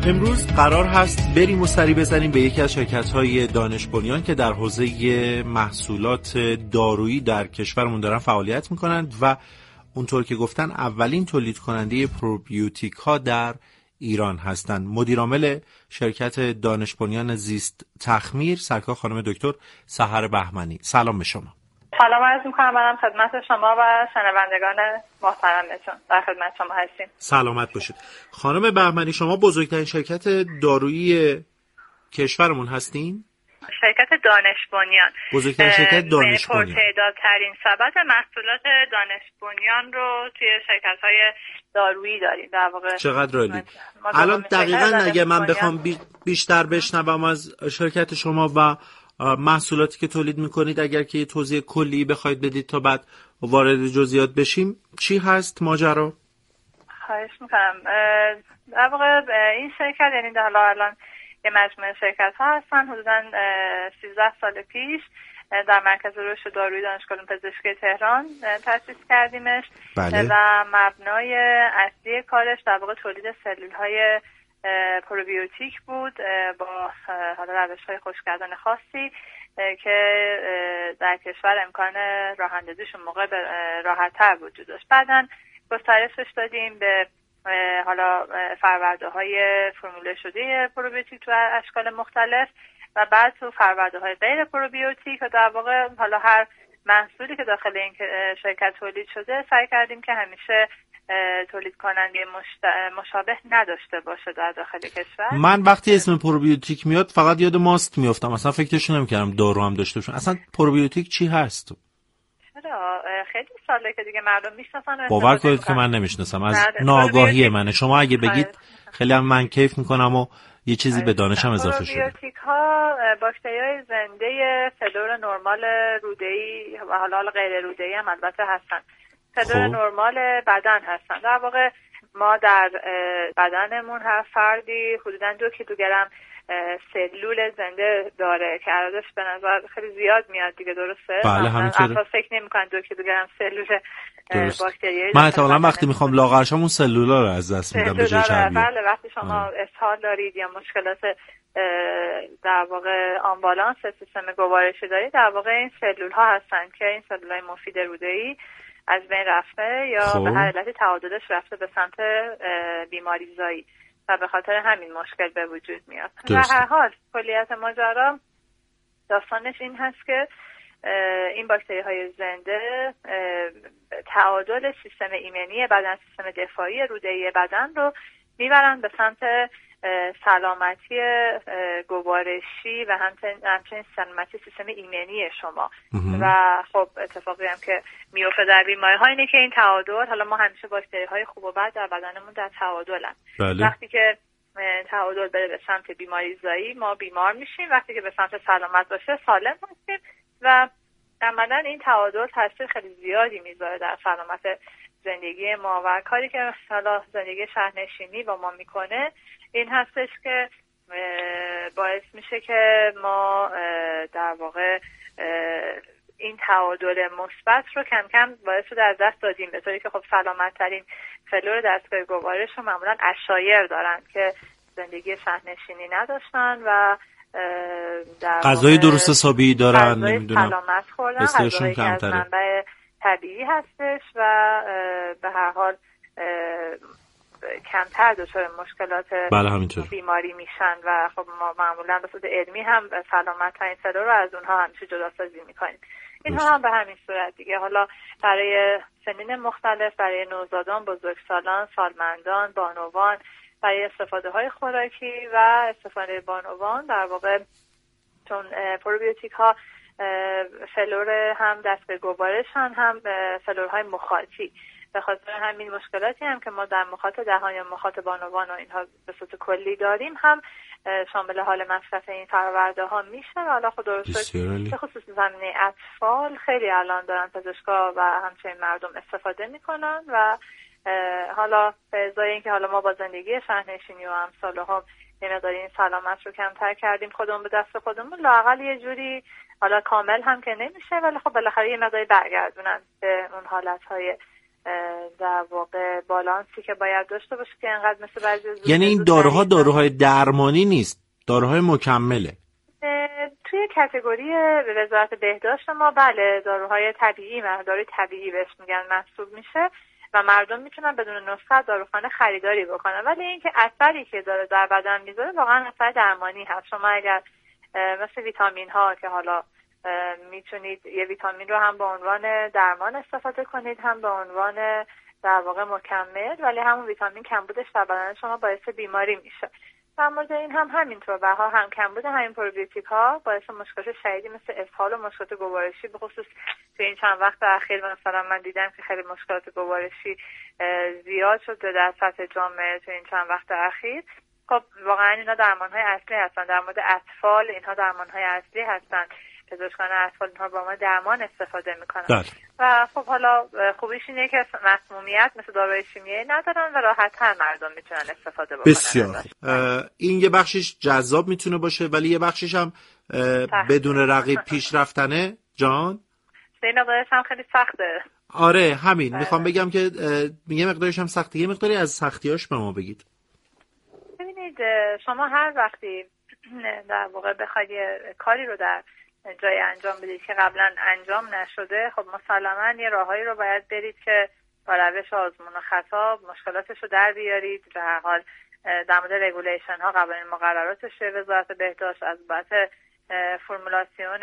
امروز قرار هست بریم و سری بزنیم به یکی از شرکت‌های دانش بنیان که در حوزه محصولات دارویی در کشورمون دارن فعالیت میکنند و اونطور که گفتن اولین تولید کننده پروبیوتیک ها در ایران هستند. مدیر عامل شرکت دانش بنیان زیست تخمیر سرکار خانم دکتر سحر بهمنی. سلام به شما. سلام عرض می‌کنم منم خدمت شما و شنوندگان محترمتون. در خدمت شما هستیم. سلامت باشید. خانم بهمنی، شما بزرگترین شرکت دارویی کشورمون هستین؟ شرکت دانش بنیان بزرگترین شرکت دانش بنیان. پرتعدادترین سبد محصولات دانش بنیان رو توی شرکت‌های دارویی داریم در واقع. چقدر عالی. الان دقیقاً اگه من بخوام بیشتر بشنوم از شرکت شما و محصولاتی که تولید میکنید، اگر که یه توضیح کلی بخواید بدید تا بعد وارد جزئیات بشیم، چی هست ماجرا؟ خواهش میکنم. در واقع این شرکت یعنی الان یه مجموعه شرکت ها هستن. حدوداً 13 سال پیش در مرکز رشد دارویی دانشگاه علوم پزشکی تهران تأسیس کردیمش. بله. و مبنای اصلی کارش در واقع تولید سلول های پروبیوتیک بود با حالا روش‌های خشک‌کردن خاصی که در کشور امکان راه اندازیشون موقع راحت‌تر وجود داشت. بعداً گسترشش دادیم به حالا فرورده‌های فرموله شده پروبیوتیک تو اشکال مختلف و بعد تو فرورده‌های غیر پروبیوتیک و در واقع حالا هر محصولی که داخل این شرکت تولید شده سعی کردیم که همیشه تولید کننده مشابه نداشته باشه در داخل کشور. من وقتی اسم پروبیوتیک میاد فقط یاد ماست میافتم، اصلا فکرش نمی‌کردم دارو هم داشته باشه. اصلا پروبیوتیک چی هست؟ چرا خیلی ساله که دیگه مردم میشناسن. باور کنید که من نمیشناسم، از ناآگاهی منه. شما اگه بگید خیلی هم من کیف میکنم و یه چیزی به دانشم اضافه شده. پروبیوتیک ها باکتریای زنده سلول نرمال روده‌ای و حالا غیر روده‌ای هم البته هستن. سلول نرمال بدن هستن. در واقع ما در بدنمون هر فردی حدوداً 2 کیلوگرم سلول زنده داره که عددش به نظر خیلی زیاد میاد دیگه، درسته؟ بله همینطوره. اصلا فکر نمی‌کنن 2 کیلوگرم سلول باکتریایی. من احتمالاً وقتی میخوام لاغر شم اون سلولا رو از دست میدم به جای چربی. بله وقتی شما اسهال دارید یا مشکلات در واقع آنبالانس سیستم گوارشی دارید، در واقع این سلول ها هستن که این سلول های مفید روده‌ای از بین رفته یا به هر علتی تعادلش رفته به سمت بیماری زایی و به خاطر همین مشکل به وجود میاد. در هر حال کلیت ماجرا داستانش این هست که این باکتری های زنده تعادل سیستم ایمنی بدن، سیستم دفاعی روده‌ای بدن رو میبرن به سمت سلامتی گوارشی و همچنین سلامتی سیستم ایمنی شما. و خب اتفاقی هم که میفته در بیماری ها اینه که این تعادل، حالا ما همیشه باکتری های خوب و بد در بدنمون در تعادلن. وقتی که تعادل بره به سمت بیماری زایی ما بیمار میشیم، وقتی که به سمت سلامت باشه سالم هستیم و عملاً این تعادل تاثیر خیلی زیادی میذاره در سلامت زندگی ما و کاری که مثلا زندگی شهرنشینی با ما میکنه این هستش که باعث میشه که ما در واقع این تعادل مثبت رو کم کم باعث شده از دست دادیم، به طوری که خب سلامت ترین فلور دستگاه گوارش رو معمولا عشایر دارن که زندگی شهرنشینی نداشتن و غذای درست حسابی دارن، نمیدونم سلامت خوردن، غذایی که از منبع طبیعی هستش و به هر حال کمتر دچار مشکلات بیماری میشن و خب ما معمولا به صورت علمی هم سلامت ترین سلول رو از اونها همیشه جداسازی میکنیم. اینها هم به همین صورت دیگه. حالا برای سنین مختلف، برای نوزادان، بزرگسالان، سالمندان، بانوان، برای استفاده های خوراکی و استفاده بانوان در واقع چون پروبیوتیک ها فلور هم دستگاه گوارش هم فلورهای مخاطی، به خاطر همین مشکلاتی هم که ما در مخاط دهان یا مخاط بانوان و اینها به صورت کلی داریم هم شامل حال مصرف این فرآورده ها میشه. حالا خود درسته که خصوص زمینه اطفال خیلی الان دارن پزشکا و همچنین مردم استفاده میکنن و حالا به ازای اینکه حالا ما با زندگی شهرنشینی و امثالهم یه مقداری این سلامت رو کمتر کردیم خودمون به دست خودمون، لااقل یه جوری حالا کامل هم که نمیشه ولی خب بالاخره یه مقداری برگردونن به اون حالتهای در واقع بالانسی که باید داشته باشه که اینقدر مثل بعضی یعنی این داروها داروهای درمانی نیست، داروهای مکمله. توی کاتگوری وزارت بهداشت ما بله داروهای طبیعی، داروی طبیعی بهش میگن، محسوب میشه و مردم میتونن بدون نسخه داروخانه خریداری بکنن. ولی اینکه اثری که داره در بدن میذاره واقعا اثر درمانی هست. شما اگر مثل ویتامین ها که حالا میتونید یه ویتامین رو هم به عنوان درمان استفاده کنید، هم به عنوان در واقع مکمل، ولی همون ویتامین کمبودش در بدن شما باعث بیماری میشه. در مورد این هم همینطور، بها هم کمبود همین پروبیوتیک ها باعث مشکلات شدیدی مثل اسهال و مشکلات گوارشی، به خصوص تو این چند وقت اخیر مثلا من دیدم که خیلی مشکلات گوارشی زیاد شده در سطح جامعه تو این چند وقت اخیر. خب واقعا اینا درمان‌های اصلی هستن. در مورد اطفال اینها درمان‌های اصلی هستن. پزشکان اطفال اینها با ما درمان استفاده میکنن و خب حالا خوبیش اینه که مسمومیت مثل داروی شیمیایی ندارن و راحت‌تر مردم میتونن استفاده بکنن. بسیار این یه بخشش جذاب میتونه باشه ولی یه بخشش هم بدون رقیب پیش رفتنه. جان این مقدارش هم خیلی سخته. آره همین میخوام بگم که یه مقدارش هم سخته. یه مقداری از سختیاش به ما بگید. ببینید شما هر وقتی در واقع بخواید کاری رو در جای انجام بدید که قبلا انجام نشده، خب مسلماً یه راههایی رو باید برید که با روش آزمون و خطا مشکلاتش رو در بیارید. به هر حال در مورد رگولیشن ها، قوانین مقرراتش وزارت بهداشت، از بابت فرمولاسیون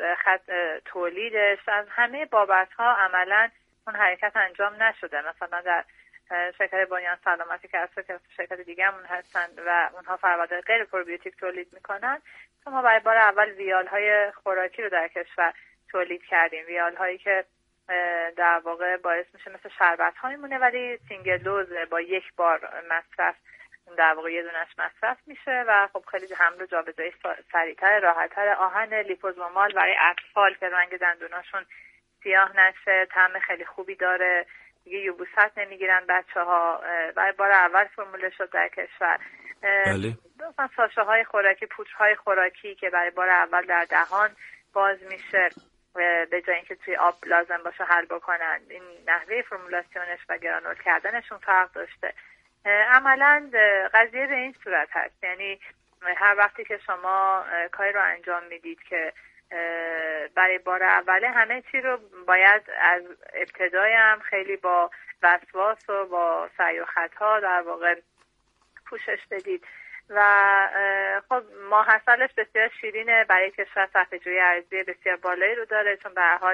تولیدش، از همه بابت ها عملاً اون حرکت انجام نشده. مثلا در شرکت بنیان سلامتی که از شرکت دیگه همون هستن و اونها فرآورده غیر پروبیوتیک تولید میکنن، ما برای بار اول ویالهای خوراکی رو در کشور تولید کردیم. ویالهایی که در واقع باعث میشه مثل شربت ها میمونه ولی سینگل دوز با یک بار مصرف در واقع یه دونش مصرف میشه و خب خیلی حمل و جابجایی سریعتر، راحت‌تر. آهن لیپوزومال برای اطفال که رنگ دندوناشون سیاه نشه، طعم خیلی خوبی داره، دیگه یبوست نمیگیرن بچه‌ها. برای بار اول فرموله شد در کشور. بله. مثلا ساشه های خوراکی، پودرهای خوراکی که برای بار اول در دهان باز میشه به جای اینکه توی آب لازم باشه حل بکنن. این نحوه فرمولاسیونش و گرانول کردنشون فرق داشته. عملاً قضیه به این صورت هست، یعنی هر وقتی که شما کاری رو انجام میدید که برای بار اوله، همه چی رو باید از ابتدای هم خیلی با وسواس و با سعی و خطا در واقع پوشش بدید و خب ماحصلش بسیار شیرینه. برای کشور صرفه‌جویی ارزی بسیار بالایی رو داره چون به هر حال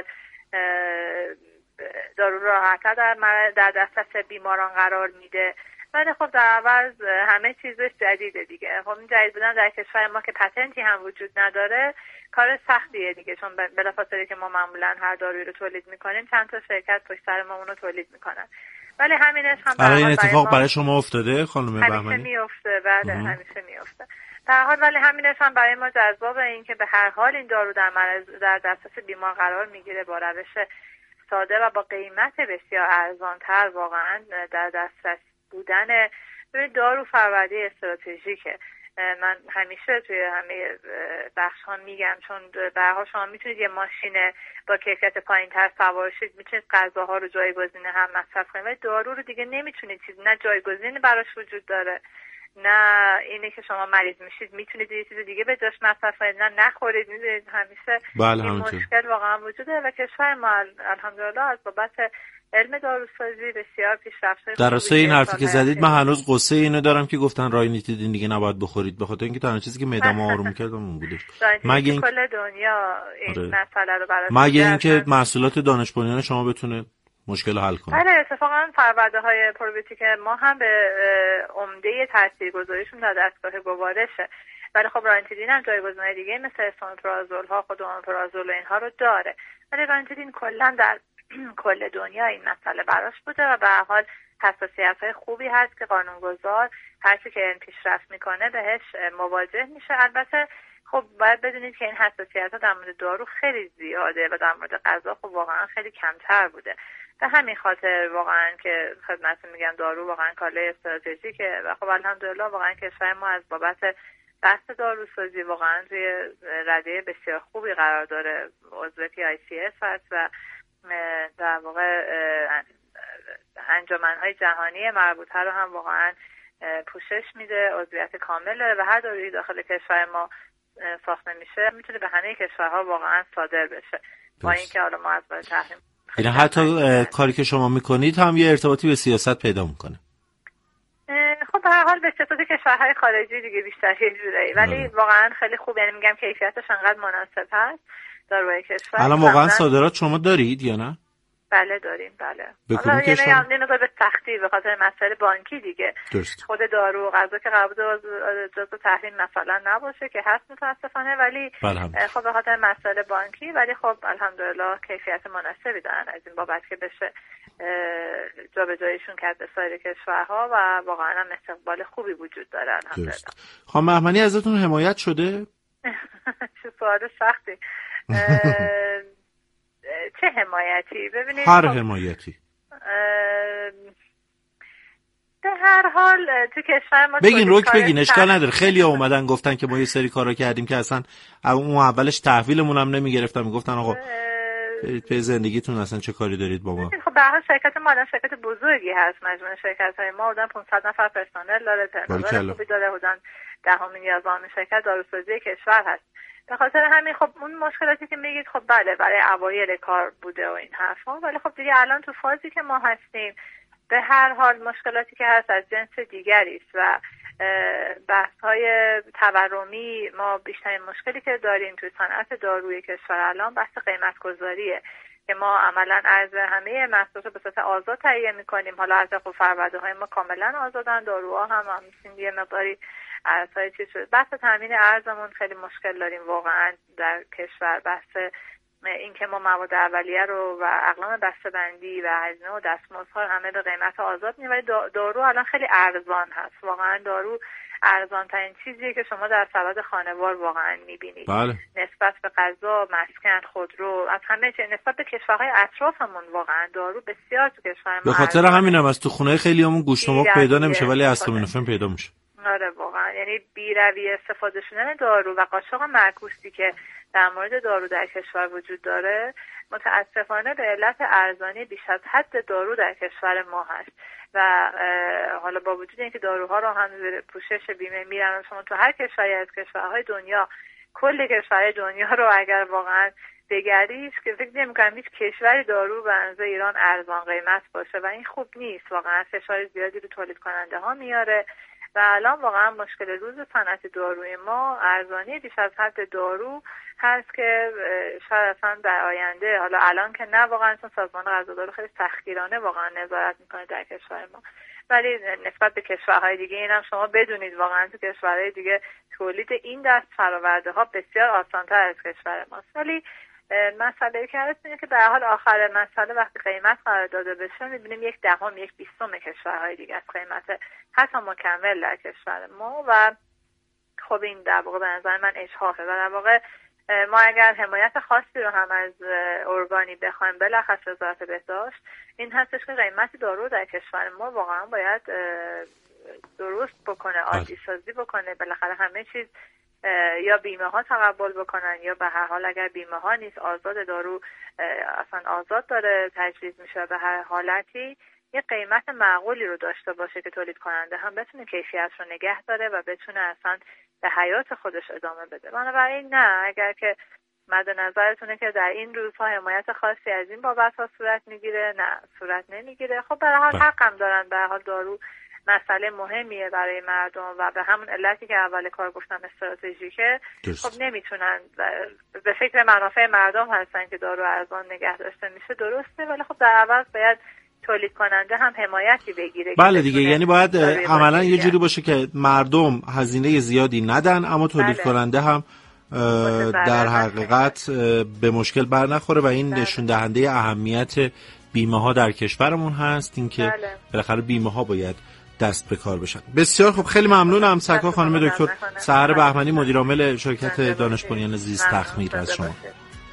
دارو راحت‌تر در دسترس بیماران قرار میده. ولی خب در عوض همه چیزش جدیده دیگه. خب این جدید بودن در کشور ما که پتنتی هم وجود نداره کار سختیه دیگه، چون بلافاصله که ما معمولا هر دارویی رو تولید میکنیم چند تا شرکت پشت سر ما اونو تولید میکنن. ولی همینش هم این اتفاق برای شما افتاده خانم بهمنی؟ همیشه میفته. بله همیشه میفته. در حال ولی همینش هم برای ما جذابه، این که به هر حال این دارو در دسترس بیمار قرار میگیره با روش ساده و با قیمت بسیار ارزان‌تر. واقعا در دسترس بودن دارو فروردی استراتژیکه. من همیشه توی همه بخش ها میگم، چون به هر حال شما میتونید یه ماشین با کیفیت پایین‌تر سوار شید، میتونید غذاها رو جایگزین هم مصرف کنید، ولی دارو رو دیگه نمیتونید، نه جایگزین براش وجود داره، نه اینه که شما مریض میشید میتونید یه چیز دیگه به جاش مصرف کنید، نه نخورید. میدونید همیشه این مشکل واقعا وجوده و کشور ما الحمدلله از بابت علم داروسازی بسیار پیشرفته. در راستای این حرفی که زدید من هنوز قصه اینو دارم که گفتن راینیتیدین دیگه نباید بخورید، به خاطر اینکه تنها چیزی که معده‌مو آروم می‌کرد اون بودش. مگه این کل دنیا این مسئله رو براش مگه اینکه محصولات دانش بنیان شما بتونه مشکل حل کنه. بله اتفاقا فرآورده‌های پروبیوتیک ما هم به عمده تاثیرگذاریشون در دستگاه گوارشه، ولی خب رانیتیدین هم جایگزین‌های دیگه مثل اسونپرازول ها، خود اومپرازول اینها رو داره، ولی رانیتیدین کلا در کل دنیا این مسئله براش بوده و به هر حال حساسیت‌های خوبی هست که قانونگذار هر چی که این پیشرفت میکنه بهش مواجه میشه. البته خب باید بدونید که این حساسیت‌ها در مورد دارو خیلی زیاده و در مورد غذا خب واقعا خیلی کمتر بوده. به همین خاطر واقعا که خدمتتون میگم دارو واقعا کالای استراتژیکه و خب الحمدلله واقعا کشور ما از بابت بحث داروسازی واقعا توی رده بسیار خوبی قرار داره. عضو PICS هست و در واقع انجمن‌های جهانی مربوطه رو هم واقعا پوشش میده، عضویت کامل داره و هر دارویی داخل کشور ما ساخته میشه میتونه به همه کشورها واقعا صادر بشه، با اینکه حالا ما از باید تحریم. یعنی حتی کاری که شما میکنید هم یه ارتباطی به سیاست پیدا میکنه. خب به هر حال به صفت کشورهای خارجی دیگه بیشتر یه جورایی، ولی واقعا خیلی خوب، یعنی میگم کیفیتش انقدر مناسب هست داروی کشور. الان واقعا صادرات شما دارید یا نه؟ بله داریم، بله. به کدوم کشور؟ یعنی به سختی به خاطر مسائل بانکی دیگه. درست. خود دارو و غذا که قرار جزو تحریم مثلا نباشه که هست متاسفانه، ولی خب به خاطر مسائل بانکی، ولی خب الحمدلله کیفیت مناسبی دارن از این بابت که بشه جابجاییشون کرد به سایر کشورها و واقعا هم استقبال خوبی وجود داره الحمدلله. خانم مهمنی ازتون حمایت شده؟ چه سوال سختی. چه حمایتی؟ ببینید هر حمایتی به هر حال تو کشور ما بگین، روک بگین، اشکال نداره. خیلی ها اومدن گفتن که ما یه سری کارا کردیم که اصلا اون اولش تحویلمون هم نمیگرفتن، میگفتن آقا به زندگیتون اصلا چه کاری دارید با ما. خب به هر حال شرکت ما شرکت بزرگی هست، مجموعه شرکت‌های ما حدود 500 نفر پرسنل داره، ترنوور خوبی داره، حدود 10 یا 11 شرکت داروسازی کشور هست. به خاطر همین خب اون مشکلاتی که میگید خب بله برای اوایل کار بوده و این حرفا، ولی خب دیگه الان تو فازی که ما هستیم به هر حال مشکلاتی که هست از جنس دیگری است و بحث‌های تورمی، ما بیشترین مشکلی که داریم توی صنعت داروی کشور الان بحث قیمت گذاریه که ما عملاً از همه محصولات به صورت آزاد تهیه می‌کنیم. حالا از فرآورده‌های ما کاملاً آزادن، داروها هم می‌تونیم یه مقداری ارزهای چیز شده. بحث تامین ارزمون خیلی مشکل داریم واقعا در کشور. بحث این که ما مواد اولیه رو و اقلام بسته‌بندی و هزینه و دستمزدها همه به قیمت آزاد می‌دیم، ولی دارو الان خیلی ارزان هست. واقعا دارو ارزان ترین چیزیه که شما در سبد خانوار واقعا می‌بینید. بله. نسبت به غذا، مسکن، خودرو، از همه چیز نسبت به کشورهای اطرافمون واقعا دارو بسیار تو کشور ما. به خاطر همینم از تو خونه خیلیامون گوشت و مرغ پیدا نمیشه ولی آسیتامینوفن پیدا میشه. آره واقعا، یعنی بی‌رویه استفاده شدن دارو و قاچاق معکوسی که در مورد دارو در کشور وجود داره متاسفانه به علت ارزانی بیش از حد دارو در کشور ما هست و حالا با وجود اینکه داروها رو هم زیر پوشش بیمه میرن، شما تو هر کشوری از کشورهای دنیا، کل کشورهای دنیا رو اگر واقعا بگردید که فکر نمی‌کنم هیچ کشوری دارو به اندازه ایران ارزان قیمت باشه و این خوب نیست. واقعا فشار زیادی رو تولید کننده ها میاره و الان واقعا مشکل روز صنعت داروی ما ارزانی بیش از حد دارو هست که شاید اصلا در آینده، حالا الان که نه واقعا، چون سازمان غذا دارو خیلی سختگیرانه واقعا نظارت میکنه در کشور ما، ولی نسبت به کشورهای دیگه اینم شما بدونید واقعا تو کشورهای دیگه تولید این دست فرآورده ها بسیار آسان‌تر از کشور ماست. ولی مسئله که هست اینه که در حال آخر مسئله وقتی قیمت قرار داده بشه میبینیم 1/10 1/20 کشورهای دیگه از قیمت حتی مکمل در کشور ما و خب این در واقع به نظر من اجحافه و در واقع ما اگر حمایت خاصی رو هم از ارگانی بخوایم بلخص وزارت بهداشت این هستش که قیمت دارو در کشور ما واقعا باید درست بکنه، عادی سازی بکنه، بالاخره همه چیز یا بیمه ها تقبل بکنن یا به هر حال اگر بیمه ها نیست آزاد دارو اصلا آزاد داره تجویز میشه به هر حالتی یه قیمت معقولی رو داشته باشه که تولید کننده هم بتونه کیفیت رو نگه داره و بتونه اصلا به حیات خودش ادامه بده. بنابراین نه، اگر که مد نظرتونه که در این روزها حمایت خاصی از این بابت ها صورت میگیره، نه صورت نمیگیره. خب به هر حال حقم دارن، به هر حال دارو مسئله مهمیه برای مردم و به همون علتی که اول کار گفتم استراتژیکه، خب نمیتونن به فکر منافع مردم هستن که دارو ارزان نگه داشته میشه، درسته، ولی خب در عوض باید تولید کننده هم حمایتی بگیره. بله دیگه، یعنی باید عملا یه جوری باشه که مردم هزینه زیادی ندن اما تولید کننده هم در حقیقت به مشکل بر نخوره و این نشون دهنده اهمیت بیمه ها در کشورمون هست، اینکه بالاخره بیمه ها باید دست به کار بشن. بسیار خب، خیلی ممنونم. سرکار خانم دکتر سحر بهمنی، مدیر عامل شرکت دانش بنیان زیست تخمیر از شما.